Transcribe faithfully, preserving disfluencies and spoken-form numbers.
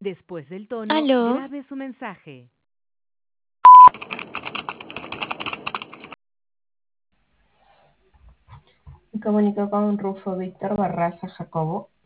Después del tono, ¿Aló? grabe su mensaje. Me comunicó con Rufo Víctor Barraza Jacobo.